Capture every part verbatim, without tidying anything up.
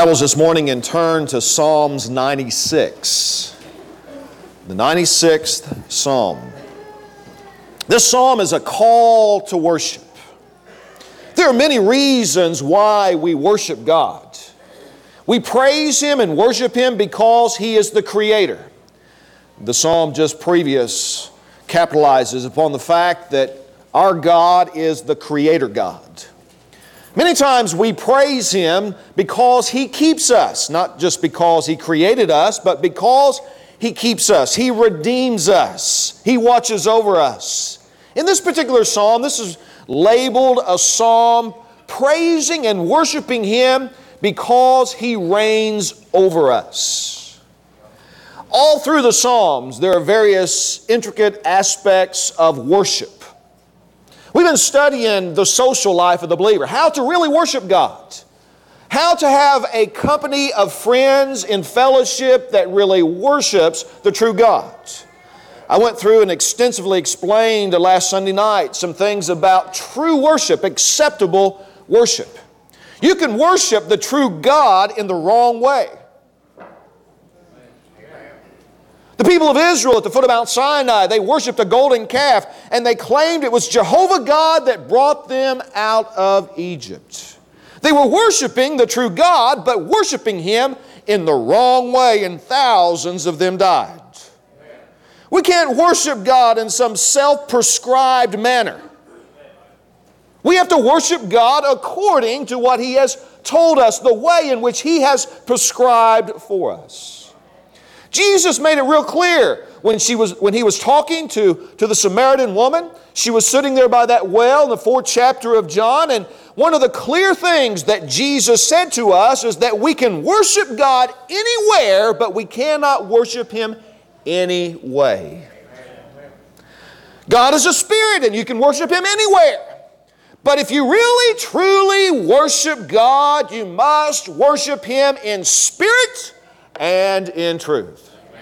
Bibles this morning and turn to Psalms ninety-six. The ninety-sixth Psalm. This psalm is a call to worship. There are many reasons why we worship God. We praise Him and worship Him because He is the Creator. The psalm just previous capitalizes upon the fact that our God is the Creator God. Many times we praise Him because He keeps us, not just because He created us, but because He keeps us. He redeems us. He watches over us. In this particular psalm, this is labeled a psalm praising and worshiping Him because He reigns over us. All through the Psalms, there are various intricate aspects of worship. We've been studying the social life of the believer, how to really worship God, how to have a company of friends in fellowship that really worships the true God. I went through and extensively explained last Sunday night some things about true worship, acceptable worship. You can worship the true God in the wrong way. The people of Israel at the foot of Mount Sinai, they worshiped a golden calf and they claimed it was Jehovah God that brought them out of Egypt. They were worshiping the true God, but worshiping Him in the wrong way, and thousands of them died. We can't worship God in some self-prescribed manner. We have to worship God according to what He has told us, the way in which He has prescribed for us. Jesus made it real clear when, she was, when He was talking to, to the Samaritan woman. She was sitting there by that well in the fourth chapter of John, and one of the clear things that Jesus said to us is that we can worship God anywhere, but we cannot worship Him any way. God is a spirit and you can worship Him anywhere. But if you really, truly worship God, you must worship Him in spirit and in truth.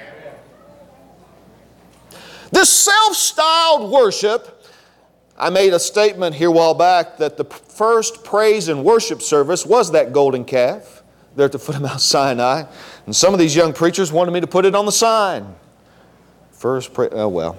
This self-styled worship, I made a statement here a while back that the first praise and worship service was that golden calf there at the foot of Mount Sinai. And some of these young preachers wanted me to put it on the sign. First praise, oh well.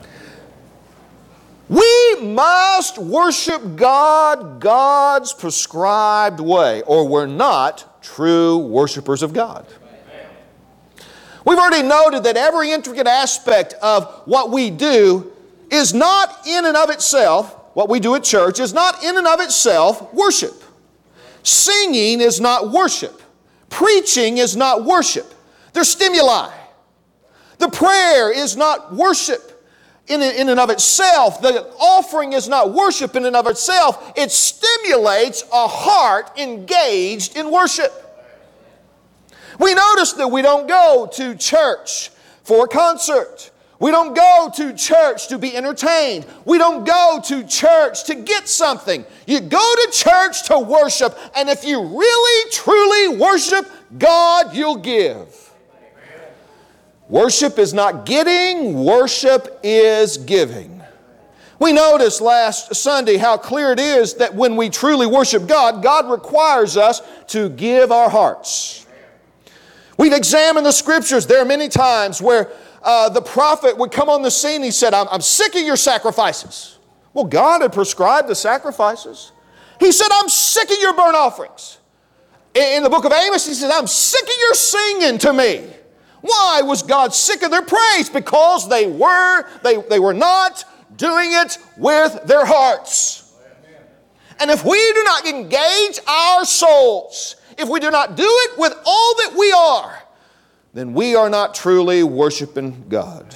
We must worship God God's prescribed way, or we're not true worshipers of God. We've already noted that every intricate aspect of what we do is not in and of itself, what we do at church is not in and of itself worship. Singing is not worship. Preaching is not worship. They're stimuli. The prayer is not worship in, in and of itself. The offering is not worship in and of itself. It stimulates a heart engaged in worship. We notice that we don't go to church for a concert. We don't go to church to be entertained. We don't go to church to get something. You go to church to worship, and if you really, truly worship God, you'll give. Worship is not getting, worship is giving. We noticed last Sunday how clear it is that when we truly worship God, God requires us to give our hearts. We've examined the Scriptures. There are many times where uh, the prophet would come on the scene. He said, I'm, I'm sick of your sacrifices. Well, God had prescribed the sacrifices. He said, I'm sick of your burnt offerings. In, in the book of Amos, he said, I'm sick of your singing to me. Why was God sick of their praise? Because they were, they, they were not doing it with their hearts. And if we do not engage our souls, if we do not do it with all that we are, then we are not truly worshiping God.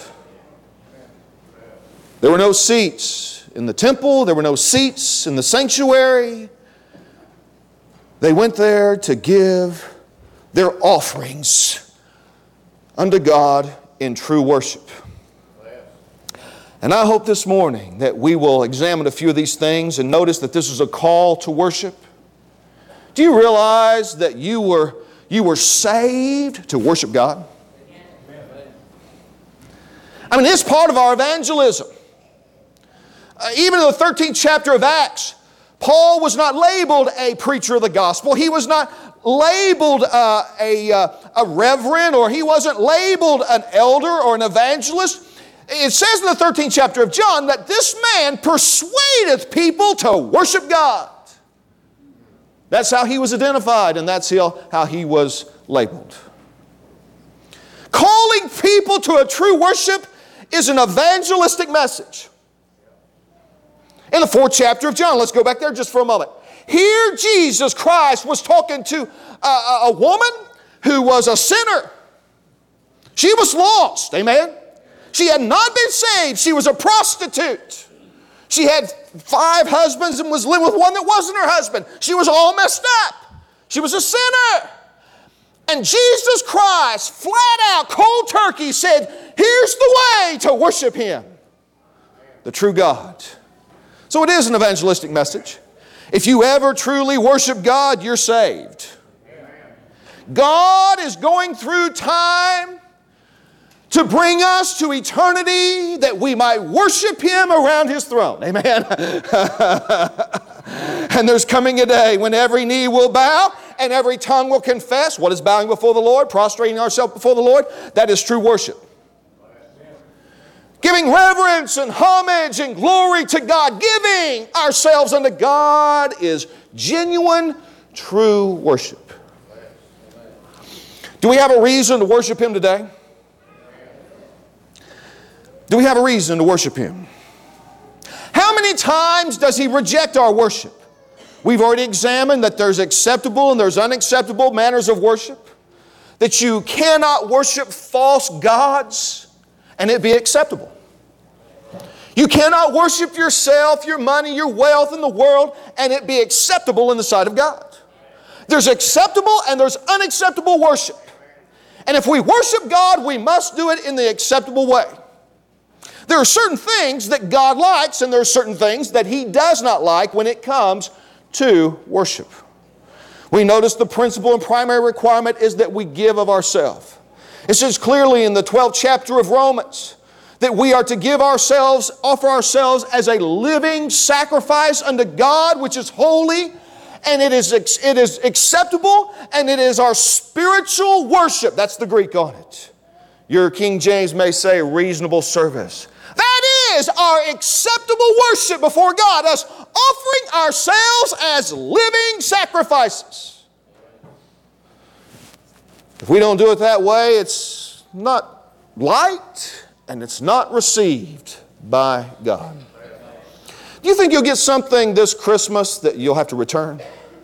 There were no seats in the temple. There were no seats in the sanctuary. They went there to give their offerings unto God in true worship. And I hope this morning that we will examine a few of these things and notice that this is a call to worship. Do you realize that you were, you were saved to worship God? I mean, it's part of our evangelism. Uh, even in the thirteenth chapter of Acts, Paul was not labeled a preacher of the gospel. He was not labeled uh, a, uh, a reverend, or he wasn't labeled an elder or an evangelist. It says in the thirteenth chapter of John that this man persuadeth people to worship God. That's how he was identified, and that's how he was labeled. Calling people to a true worship is an evangelistic message. In the fourth chapter of John, let's go back there just for a moment. Here Jesus Christ was talking to a, a, a woman who was a sinner. She was lost, amen? She had not been saved. She was a prostitute. She had five husbands and was living with one that wasn't her husband. She was all messed up. She was a sinner. And Jesus Christ, flat out, cold turkey, said, here's the way to worship Him, the true God. So it is an evangelistic message. If you ever truly worship God, you're saved. God is going through time to bring us to eternity that we might worship Him around His throne. Amen. And there's coming a day when every knee will bow and every tongue will confess. What is bowing before the Lord? Prostrating ourselves before the Lord. That is true worship. Giving reverence and homage and glory to God. Giving ourselves unto God is genuine, true worship. Do we have a reason to worship Him today? Do we have a reason to worship Him? How many times does He reject our worship? We've already examined that there's acceptable and there's unacceptable manners of worship. That you cannot worship false gods and it be acceptable. You cannot worship yourself, your money, your wealth in the world and it be acceptable in the sight of God. There's acceptable and there's unacceptable worship. And if we worship God, we must do it in the acceptable way. There are certain things that God likes and there are certain things that He does not like when it comes to worship. We notice the principal and primary requirement is that we give of ourselves. It says clearly in the twelfth chapter of Romans that we are to give ourselves, offer ourselves as a living sacrifice unto God, which is holy, and it is, it is acceptable, and it is our spiritual worship. That's the Greek on it. Your King James may say reasonable service. That is our acceptable worship before God, us offering ourselves as living sacrifices. If we don't do it that way, it's not liked and it's not received by God. Do you think you'll get something this Christmas that you'll have to return?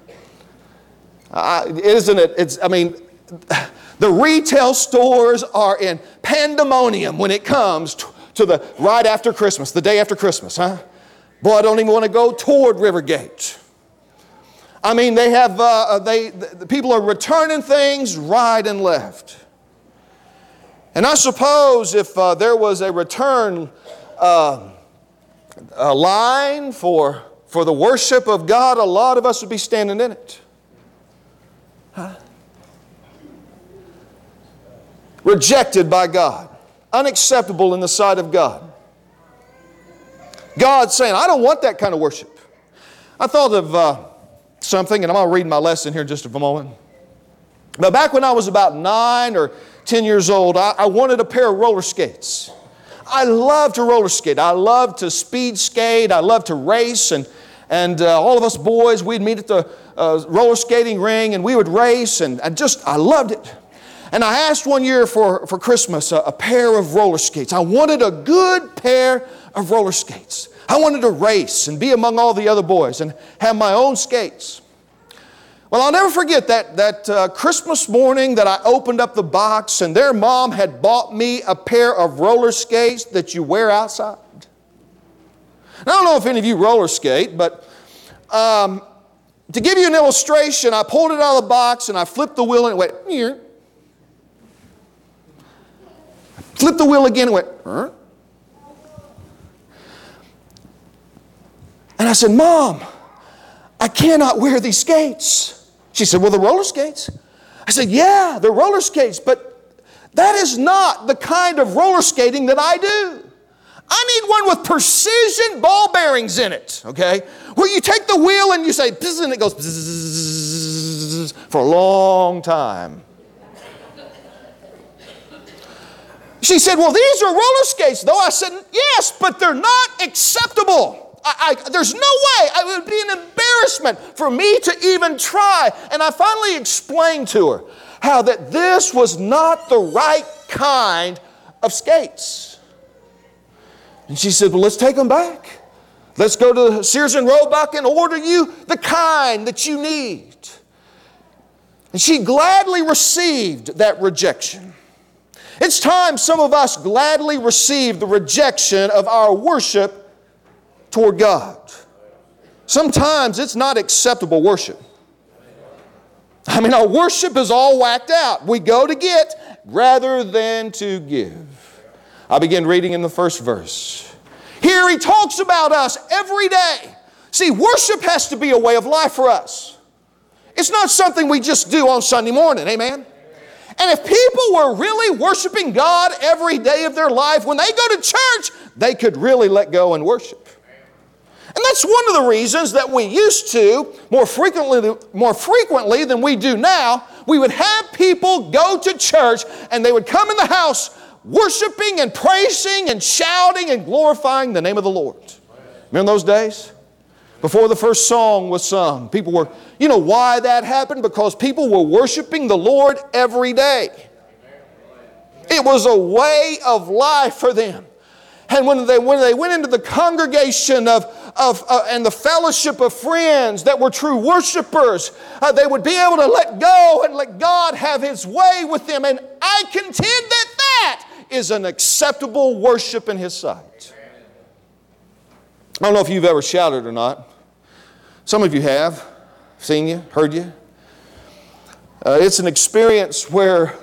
Uh, isn't it? It's, I mean, the retail stores are in pandemonium when it comes to, to the right after Christmas, the day after Christmas, huh? Boy, I don't even want to go toward Rivergate. I mean, they have, uh, they, the people are returning things right and left. And I suppose if uh, there was a return uh, a line for, for the worship of God, a lot of us would be standing in it. Huh? Rejected by God. Unacceptable in the sight of God. God's saying, I don't want that kind of worship. I thought of uh, something, and I'm going to read my lesson here in just a moment. But back when I was about nine or ten years old, I, I wanted a pair of roller skates. I love to roller skate. I love to speed skate. I love to race. And, and uh, all of us boys, we'd meet at the uh, roller skating ring and we would race. And I just, I loved it. And I asked one year for, for Christmas a, a pair of roller skates. I wanted a good pair of roller skates. I wanted to race and be among all the other boys and have my own skates. Well, I'll never forget that, that uh, Christmas morning that I opened up the box and their mom had bought me a pair of roller skates that you wear outside. And I don't know if any of you roller skate, but um, to give you an illustration, I pulled it out of the box and I flipped the wheel and it went, here. Flipped the wheel again and went, huh? And I said, Mom, I cannot wear these skates. She said, well, the roller skates. I said, yeah, they're roller skates, but that is not the kind of roller skating that I do. I need one with precision ball bearings in it, okay? Where you take the wheel and you say, bzz, and it goes bzz, Jesus for a long time. She said, well, these are roller skates, though. I said, yes, but they're not acceptable. I, I, there's no way. It would be an embarrassment for me to even try. And I finally explained to her how that this was not the right kind of skates. And she said, well, let's take them back. Let's go to Sears and Roebuck and order you the kind that you need. And she gladly received that rejection. It's time some of us gladly receive the rejection of our worship toward God. Sometimes it's not acceptable worship. I mean, our worship is all whacked out. We go to get rather than to give. I begin reading in the first verse. Here he talks about us every day. See, worship has to be a way of life for us. It's not something we just do on Sunday morning, amen? And if people were really worshiping God every day of their life, when they go to church, they could really let go and worship. And that's one of the reasons that we used to, more frequently, more frequently than we do now, we would have people go to church and they would come in the house worshiping and praising and shouting and glorifying the name of the Lord. Remember those days? Before the first song was sung, people were, you know why that happened? Because people were worshiping the Lord every day. It was a way of life for them. And when they, when they went into the congregation of, of uh, and the fellowship of friends that were true worshipers, uh, they would be able to let go and let God have His way with them. And I contend that that is an acceptable worship in His sight. I don't know if you've ever shouted or not. Some of you have. Seen you, heard you. Uh, it's an experience where,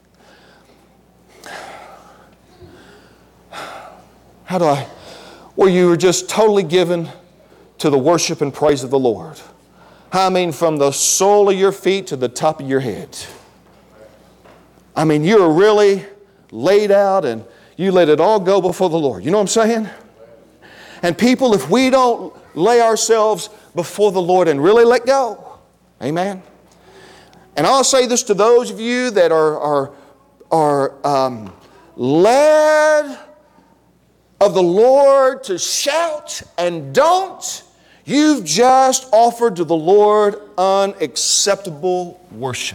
how do I, where you are just totally given to the worship and praise of the Lord. I mean, from the sole of your feet to the top of your head. I mean, you're really laid out and you let it all go before the Lord. You know what I'm saying? And people, if we don't lay ourselves before the Lord and really let go, amen. And I'll say this to those of you that are, are, are um, led of the Lord to shout and don't, you've just offered to the Lord unacceptable worship.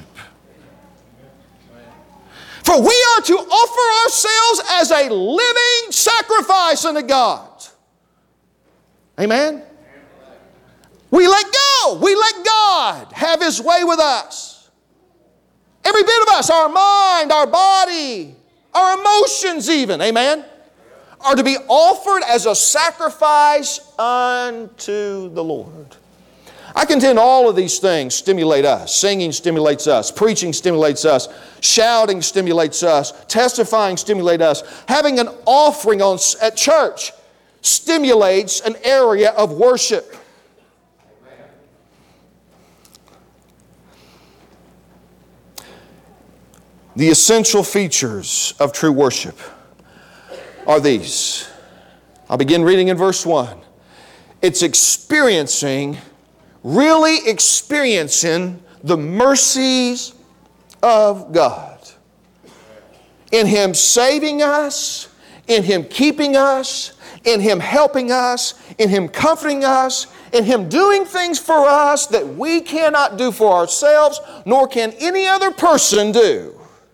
For we are to offer ourselves as a living sacrifice unto God. Amen? We let go. We let God have His way with us. Every bit of us, our mind, our body, our emotions even, amen, are to be offered as a sacrifice unto the Lord. I contend all of these things stimulate us. Singing stimulates us. Preaching stimulates us. Shouting stimulates us. Testifying stimulates us. Having an offering on, at church stimulates an area of worship. The essential features of true worship are these. I'll begin reading in verse one. It's experiencing, really experiencing the mercies of God. In Him saving us, in Him keeping us, in Him helping us, in Him comforting us, in Him doing things for us that we cannot do for ourselves, nor can any other person do.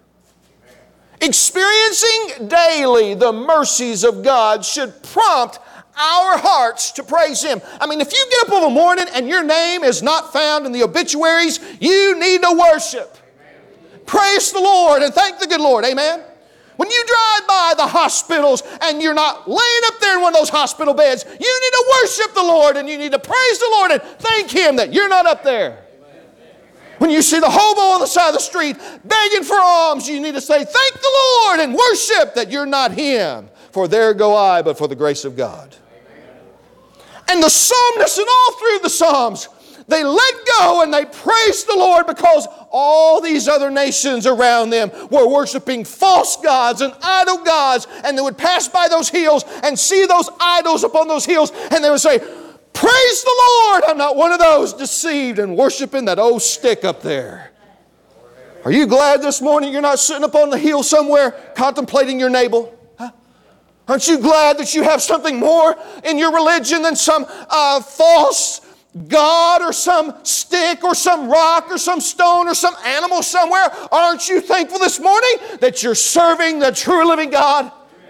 Experiencing daily the mercies of God should prompt our hearts to praise Him. I mean, if you get up in the morning and your name is not found in the obituaries, you need to worship. Amen. Praise the Lord and thank the good Lord. Amen. When you drive by the hospitals and you're not laying up there in one of those hospital beds, you need to worship the Lord and you need to praise the Lord and thank Him that you're not up there. When you see the hobo on the side of the street begging for alms, you need to say, thank the Lord and worship that you're not him. For there go I, but for the grace of God. And the psalmists and all through the Psalms, they let go and they praised the Lord because all these other nations around them were worshiping false gods and idol gods. And they would pass by those hills and see those idols upon those hills and they would say, Praise the Lord. I'm not one of those deceived and worshiping that old stick up there. Are you glad this morning you're not sitting up on the hill somewhere contemplating your navel? Huh? Aren't you glad that you have something more in your religion than some uh, false God or some stick or some rock or some stone or some animal somewhere? Aren't you thankful this morning that you're serving the true living God?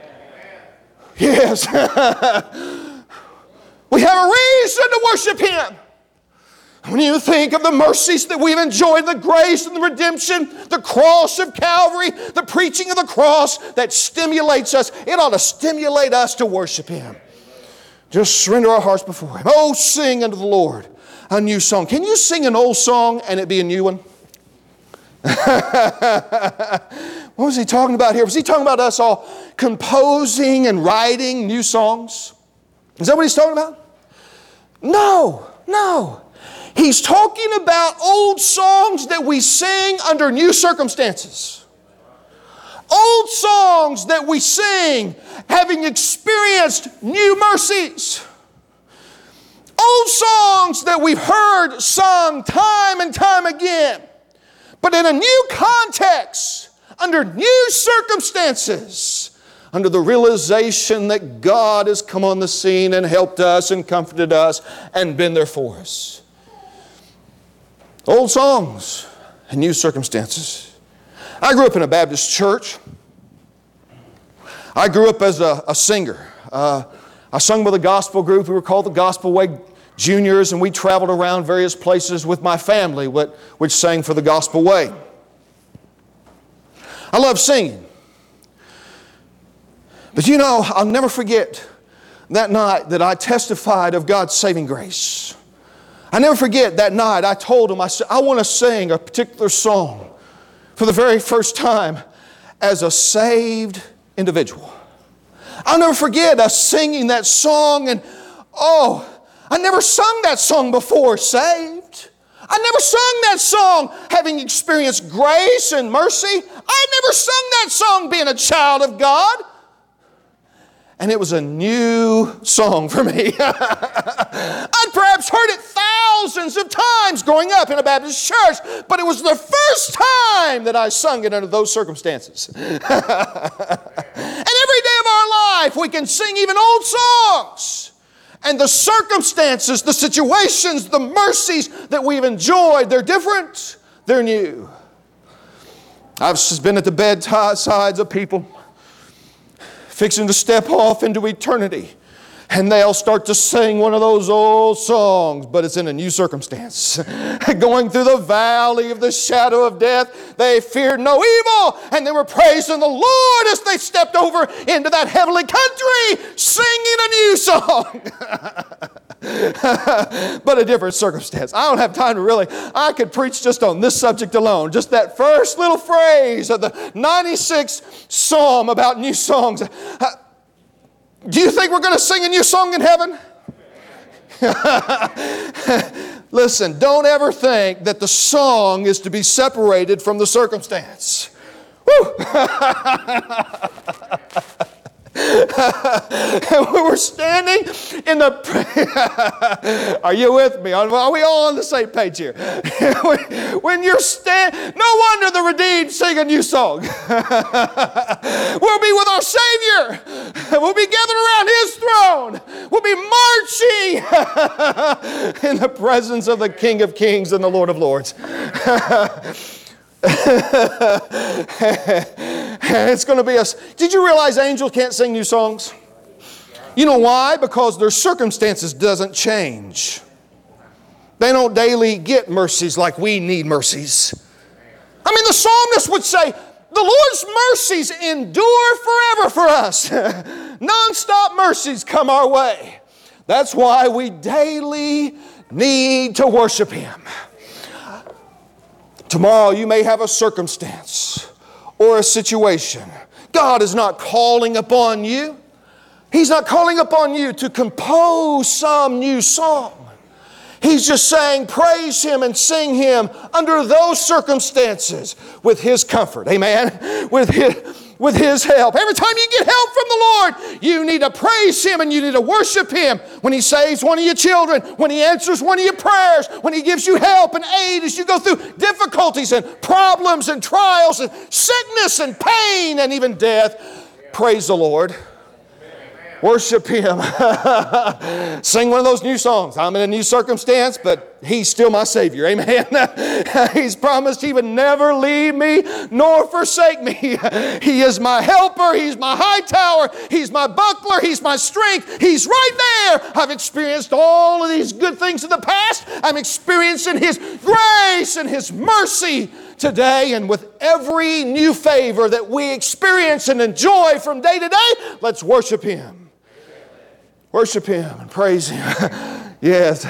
Yes. We have a reason to worship Him. When you think of the mercies that we've enjoyed, the grace and the redemption, the cross of Calvary, the preaching of the cross that stimulates us, it ought to stimulate us to worship Him. Just surrender our hearts before Him. Oh, sing unto the Lord a new song. Can you sing an old song and it be a new one? What was he talking about here? Was he talking about us all composing and writing new songs? Is that what he's talking about? No, no. He's talking about old songs that we sing under new circumstances. Old songs that we sing having experienced new mercies. Old songs that we've heard sung time and time again, but in a new context, under new circumstances, under the realization that God has come on the scene and helped us and comforted us and been there for us. Old songs and new circumstances. I grew up in a Baptist church. I grew up as a, a singer. Uh, I sung with a gospel group. We were called the Gospel Way Juniors, and we traveled around various places with my family, which sang for the Gospel Way. I love singing. But you know, I'll never forget that night that I testified of God's saving grace. I never forget that night I told him, I said, I want to sing a particular song for the very first time as a saved individual. I'll never forget us singing that song, and oh, I never sung that song before saved. I never sung that song having experienced grace and mercy. I never sung that song being a child of God. And it was a new song for me. I'd perhaps heard it thousands of times growing up in a Baptist church, but it was the first time that I sung it under those circumstances. And every day of our life we can sing even old songs. And the circumstances, the situations, the mercies that we've enjoyed, they're different, they're new. I've been at the bedsides of people fixing to step off into eternity, and they'll start to sing one of those old songs, but it's in a new circumstance. Going through the valley of the shadow of death, they feared no evil, and they were praising the Lord as they stepped over into that heavenly country, singing a new song. But a different circumstance. I don't have time to really, I could preach just on this subject alone. Just that first little phrase of the ninety-sixth Psalm about new songs. Do you think we're going to sing a new song in heaven? Listen, don't ever think that the song is to be separated from the circumstance. Woo! And we were standing in the... Are you with me? Are we all on the same page here? When you're standing... No wonder the redeemed sing a new song. We'll be with our Savior. We'll be gathered around His throne. We'll be marching in the presence of the King of Kings and the Lord of Lords. It's going to be a... Did you realize angels can't sing new songs? You know why? Because their circumstances doesn't change. They don't daily get mercies like we need mercies. I mean, the psalmist would say, the Lord's mercies endure forever for us. Non-stop mercies come our way. That's why we daily need to worship Him. Tomorrow you may have a circumstance or a situation. God is not calling upon you. He's not calling upon you to compose some new song. He's just saying praise Him and sing Him under those circumstances with His comfort. Amen? With His, with His help. Every time you get help from the Lord, you need to praise Him and you need to worship Him. When He saves one of your children, when He answers one of your prayers, when He gives you help and aid as you go through difficulties and problems and trials and sickness and pain and even death, praise the Lord. Worship Him. Sing one of those new songs. I'm in a new circumstance, but He's still my Savior. Amen. He's promised He would never leave me nor forsake me. He is my helper. He's my high tower. He's my buckler. He's my strength. He's right there. I've experienced all of these good things in the past. I'm experiencing His grace and His mercy today, and with every new favor that we experience and enjoy from day to day, let's worship Him. Worship Him and praise Him. Yes.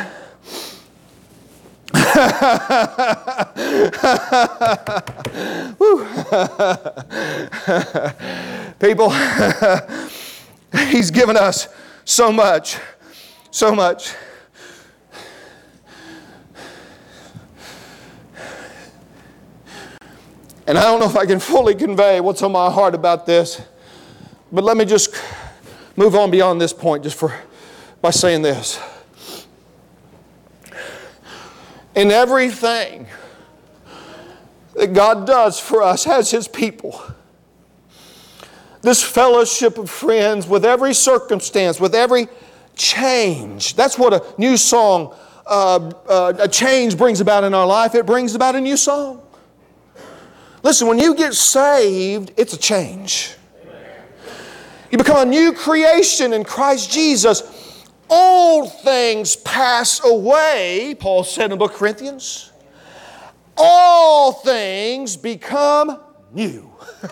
People, He's given us so much, so much. And I don't know if I can fully convey what's on my heart about this, but let me just move on beyond this point just for by saying this. In everything that God does for us as His people, this fellowship of friends, with every circumstance, with every change, that's what a new song, uh, uh, a change brings about in our life. It brings about a new song. Listen, when you get saved, it's a change. You become a new creation in Christ Jesus. Old things pass away, Paul said in the book of Corinthians. All things become new.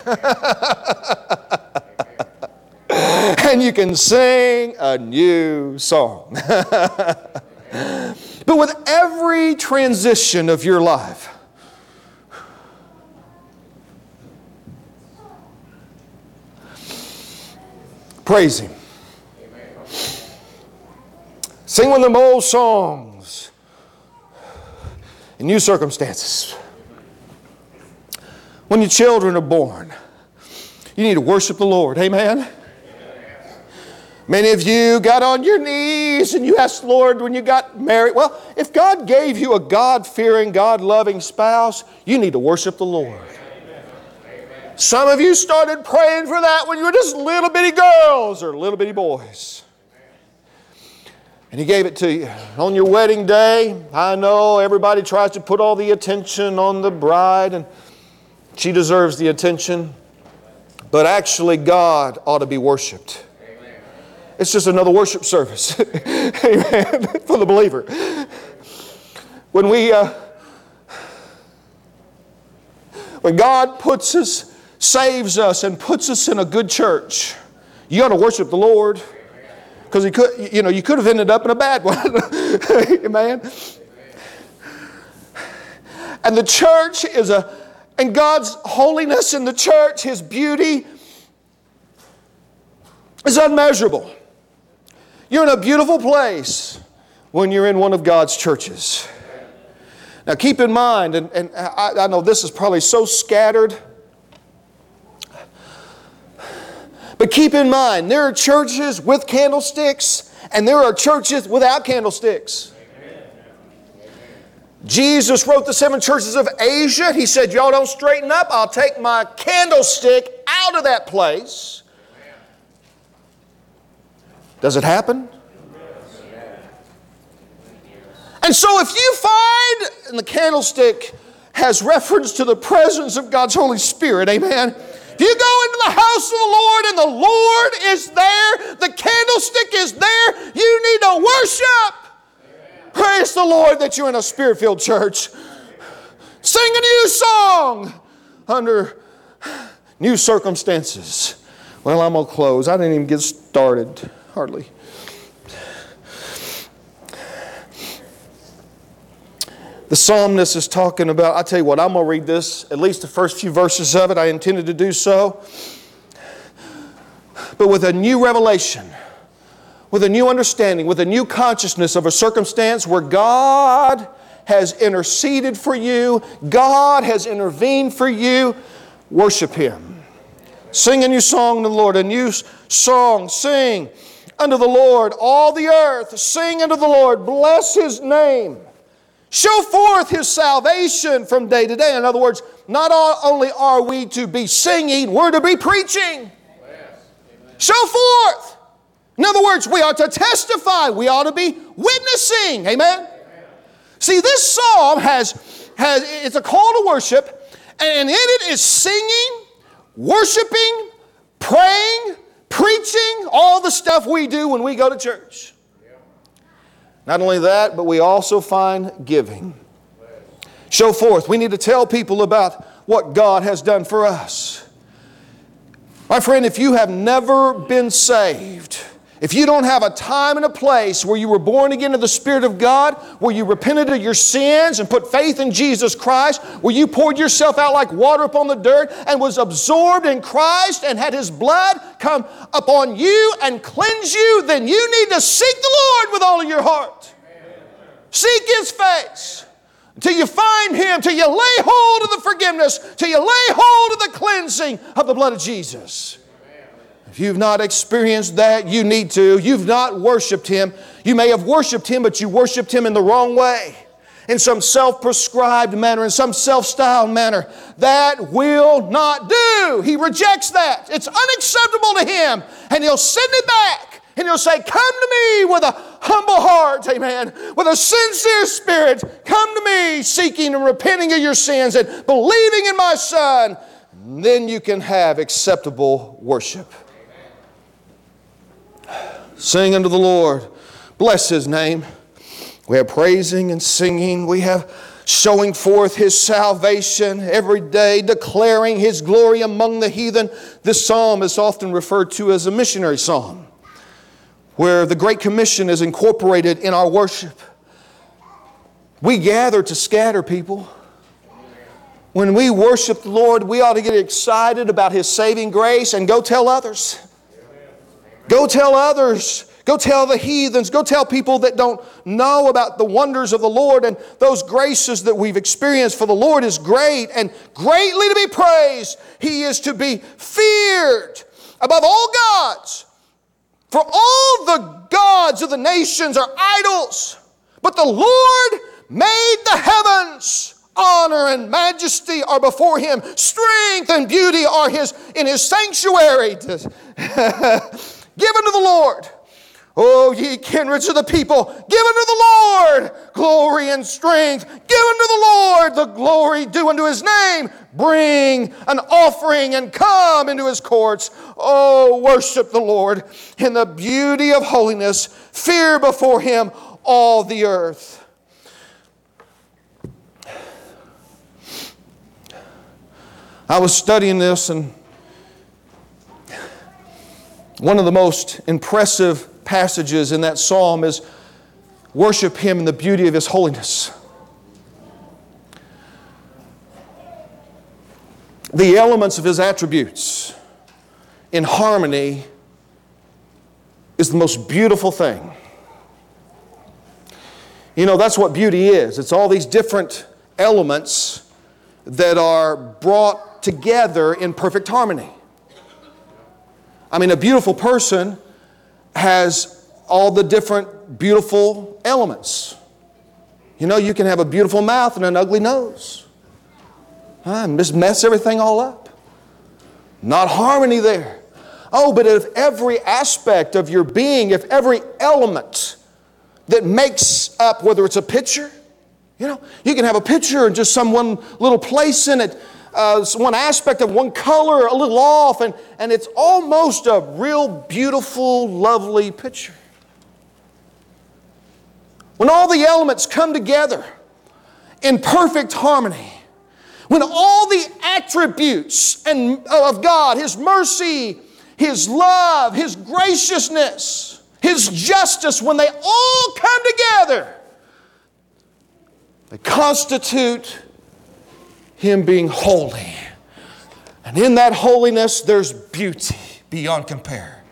And you can sing a new song. But with every transition of your life, praise Him. Sing one of them old songs in new circumstances. When your children are born, you need to worship the Lord. Amen? Many of you got on your knees and you asked the Lord when you got married. Well, if God gave you a God-fearing, God-loving spouse, you need to worship the Lord. Some of you started praying for that when you were just little bitty girls or little bitty boys. And He gave it to you. On your wedding day, I know everybody tries to put all the attention on the bride, and she deserves the attention. But actually, God ought to be worshiped. It's just another worship service. Amen. For the believer. When we, uh, when God puts us, saves us and puts us in a good church, you ought to worship the Lord, because He could, you know, you could have ended up in a bad one. Amen. And the church is a, and God's holiness in the church, His beauty is unmeasurable. You're in a beautiful place when you're in one of God's churches. Now keep in mind, and, and I, I know this is probably so scattered, but keep in mind, there are churches with candlesticks and there are churches without candlesticks. Amen. Jesus wrote the seven churches of Asia. He said, y'all don't straighten up, I'll take my candlestick out of that place. Does it happen? And so if you find, and the candlestick has reference to the presence of God's Holy Spirit, amen? If you go into the house of the Lord and the Lord is there, the candlestick is there, you need to worship. Amen. Praise the Lord that you're in a Spirit-filled church. Sing a new song under new circumstances. Well, I'm going to close. I didn't even get started, hardly. The psalmist is talking about, I tell you what, I'm going to read this, at least the first few verses of it. I intended to do so. But with a new revelation, with a new understanding, with a new consciousness of a circumstance where God has interceded for you, God has intervened for you, worship Him. Sing a new song to the Lord, a new song. Sing unto the Lord, all the earth. Sing unto the Lord, bless His name. Show forth His salvation from day to day. In other words, not only are we to be singing, we're to be preaching. Show forth. In other words, we are to testify. We ought to be witnessing. Amen? See, this psalm has, has, it's a call to worship, and in it is singing, worshiping, praying, preaching, all the stuff we do when we go to church. Not only that, but we also find giving. Show forth. We need to tell people about what God has done for us. My friend, if you have never been saved, if you don't have a time and a place where you were born again of the Spirit of God, where you repented of your sins and put faith in Jesus Christ, where you poured yourself out like water upon the dirt and was absorbed in Christ and had His blood come upon you and cleanse you, then you need to seek the Lord with all of your heart. Amen. Seek His face till you find Him, till you lay hold of the forgiveness, till you lay hold of the cleansing of the blood of Jesus. If you've not experienced that, you need to. You've not worshiped Him. You may have worshiped Him, but you worshiped Him in the wrong way, in some self-prescribed manner, in some self-styled manner. That will not do. He rejects that. It's unacceptable to Him. And He'll send it back. And He'll say, come to me with a humble heart, amen, with a sincere spirit. Come to me seeking and repenting of your sins and believing in my Son. And then you can have acceptable worship. Sing unto the Lord. Bless His name. We have praising and singing. We have showing forth His salvation every day, declaring His glory among the heathen. This psalm is often referred to as a missionary psalm, where the Great Commission is incorporated in our worship. We gather to scatter, people. When we worship the Lord, we ought to get excited about His saving grace and go tell others. Go tell others. Go tell the heathens. Go tell people that don't know about the wonders of the Lord and those graces that we've experienced. For the Lord is great and greatly to be praised. He is to be feared above all gods. For all the gods of the nations are idols, but the Lord made the heavens. Honor and majesty are before Him. Strength and beauty are His in His sanctuary. Give unto the Lord, O ye kindreds of the people, give unto the Lord glory and strength. Give unto the Lord the glory due unto His name. Bring an offering and come into His courts. Oh, worship the Lord in the beauty of holiness. Fear before Him all the earth. I was studying this, and one of the most impressive passages in that psalm is worship Him in the beauty of His holiness. The elements of His attributes in harmony is the most beautiful thing. You know, that's what beauty is. It's all these different elements that are brought together in perfect harmony. I mean, a beautiful person has all the different beautiful elements. You know, you can have a beautiful mouth and an ugly nose. Huh? And just mess everything all up. Not harmony there. Oh, but if every aspect of your being, if every element that makes up, whether it's a picture, you know, you can have a picture and just some one little place in it, Uh, one aspect of one color a little off, and, and it's almost a real beautiful, lovely picture. When all the elements come together in perfect harmony, when all the attributes and, of God, His mercy, His love, His graciousness, His justice, when they all come together, they constitute Him being holy. And in that holiness, there's beauty beyond compare.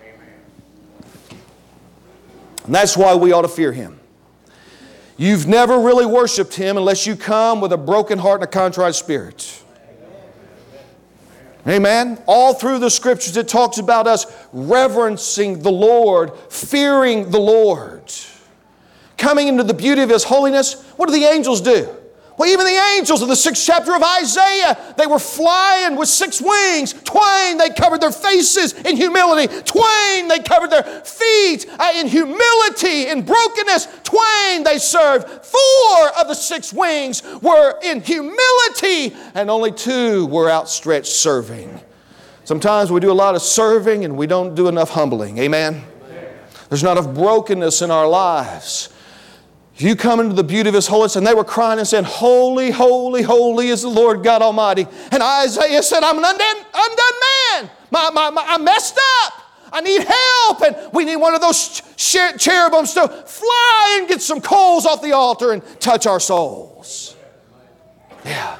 And that's why we ought to fear Him. You've never really worshiped Him unless you come with a broken heart and a contrite spirit. Amen. All through the Scriptures it talks about us reverencing the Lord, fearing the Lord. Coming into the beauty of His holiness. What do the angels do? Well, even the angels in the sixth chapter of Isaiah, they were flying with six wings. Twain, they covered their faces in humility. Twain, they covered their feet uh, in humility, in brokenness. Twain, they served. Four of the six wings were in humility, and only two were outstretched serving. Sometimes we do a lot of serving and we don't do enough humbling. Amen? There's not enough brokenness in our lives. You come into the beauty of His holiness, and they were crying and saying, holy, holy, holy is the Lord God Almighty. And Isaiah said, I'm an undone, undone man. My, my, my, I messed up. I need help. And we need one of those cherubims to fly and get some coals off the altar and touch our souls. Yeah.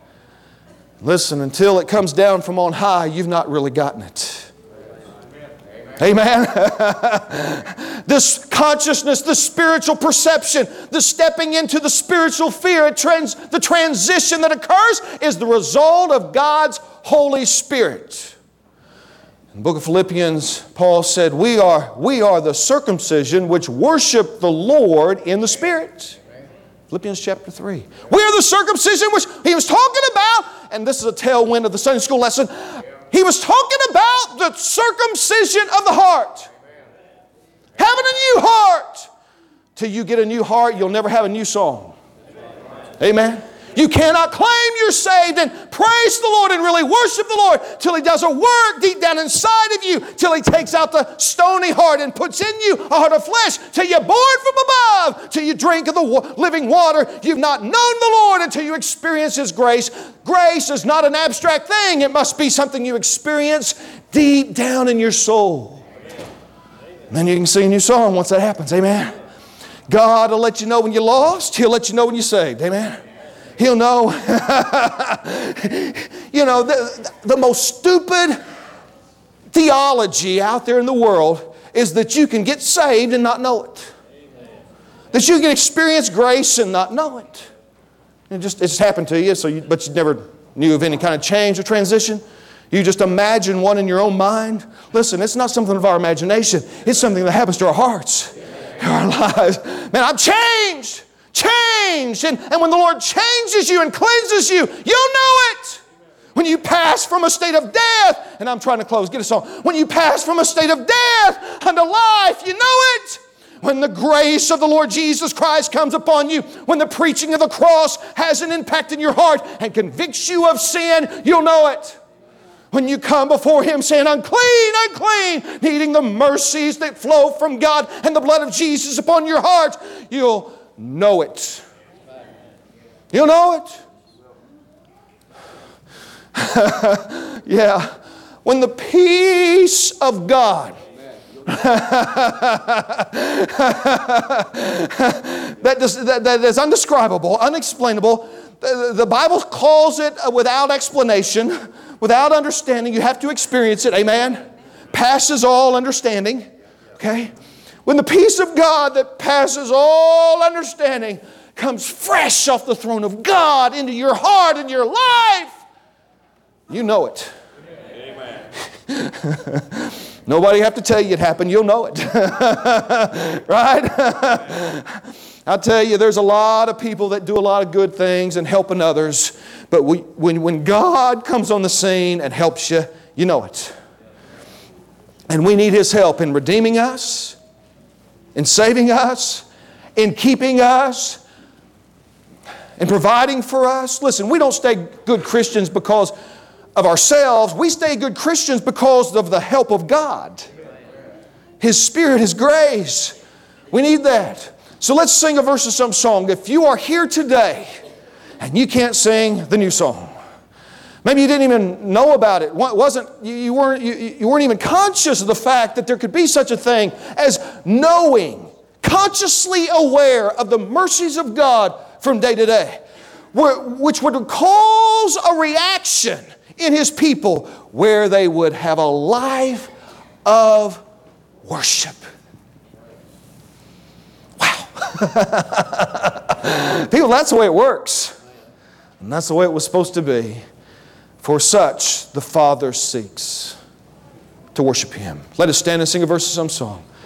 Listen, until it comes down from on high, you've not really gotten it. Amen. This consciousness, this spiritual perception, the stepping into the spiritual fear, it trans, the transition that occurs is the result of God's Holy Spirit. In the book of Philippians, Paul said, we are, we are the circumcision which worship the Lord in the Spirit. Philippians chapter three. We are the circumcision which he was talking about, and this is a tailwind of the Sunday school lesson. He was talking about the circumcision of the heart. Having a new heart. Till you get a new heart, you'll never have a new song. Amen. You cannot claim you're saved and praise the Lord and really worship the Lord till He does a work deep down inside of you, till He takes out the stony heart and puts in you a heart of flesh, till you're born from above, till you drink of the living water. You've not known the Lord until you experience His grace. Grace is not an abstract thing. It must be something you experience deep down in your soul. And then you can sing a new song once that happens. Amen. God will let you know when you're lost. He'll let you know when you're saved. Amen. He'll know. You know, the, the most stupid theology out there in the world is that you can get saved and not know it. That you can experience grace and not know it. It just, it just happened to you, so you, but you never knew of any kind of change or transition. You just imagine one in your own mind. Listen, it's not something of our imagination. It's something that happens to our hearts, our lives. Man, I'm changed. Changed. And, and when the Lord changes you and cleanses you, you'll know it. When you pass from a state of death, and I'm trying to close, get a song. When you pass from a state of death unto life, you know it. When the grace of the Lord Jesus Christ comes upon you, when the preaching of the cross has an impact in your heart and convicts you of sin, you'll know it. When you come before Him saying, unclean, unclean, needing the mercies that flow from God and the blood of Jesus upon your heart, you'll know it. You'll know it. Yeah. When the peace of God that, is, that, that is undescribable, unexplainable. The, the Bible calls it without explanation, without understanding. You have to experience it. Amen. Passes all understanding. Okay. When the peace of God that passes all understanding comes fresh off the throne of God into your heart and your life, you know it. Amen. Nobody have to tell you it happened. You'll know it. Right? I'll tell you, there's a lot of people that do a lot of good things and helping others. But we, when, when God comes on the scene and helps you, you know it. And we need His help in redeeming us, in saving us, in keeping us, in providing for us. Listen, we don't stay good Christians because of ourselves. We stay good Christians because of the help of God. His Spirit, His grace. We need that. So let's sing a verse of some song. If you are here today and you can't sing the new song, maybe you didn't even know about it. Wasn't, you, weren't, you, you weren't even conscious of the fact that there could be such a thing as knowing, consciously aware of the mercies of God from day to day, which would cause a reaction in His people where they would have a life of worship. Wow. People, that's the way it works. And that's the way it was supposed to be. For such the Father seeks to worship Him. Let us stand and sing a verse of some song.